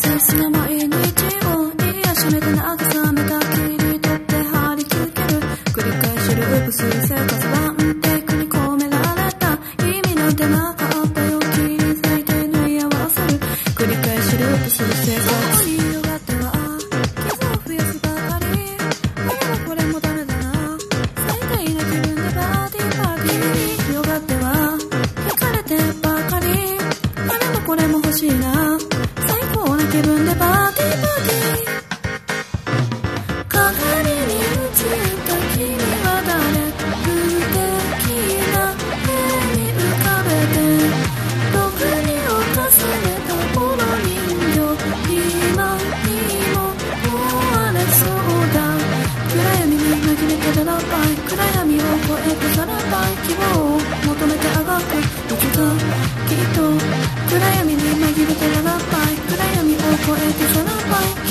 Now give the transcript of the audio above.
切な毎日を癒しめて慰めた切り取って張り付ける繰り返しループする生活はテクに込められた意味なんてなかったよ切り裂いて縫い合わせる繰り返しループする生活広がっては傷を増やすばかりあれもこれもダメだな最低な気分でパーティーパーティー広がっては惹かれてばかりあれもこれも欲しいな最高な気分でパーティーパーティー鏡に映った君は誰無敵な絵に浮かべて毒に侵されたこの人形今にも壊れそうだ暗闇に紛れてたらばい暗闇を越えてさらばい希望を求めてあがくいつかきっと暗闇に紛れてたらばい暗闇を越えてさらばい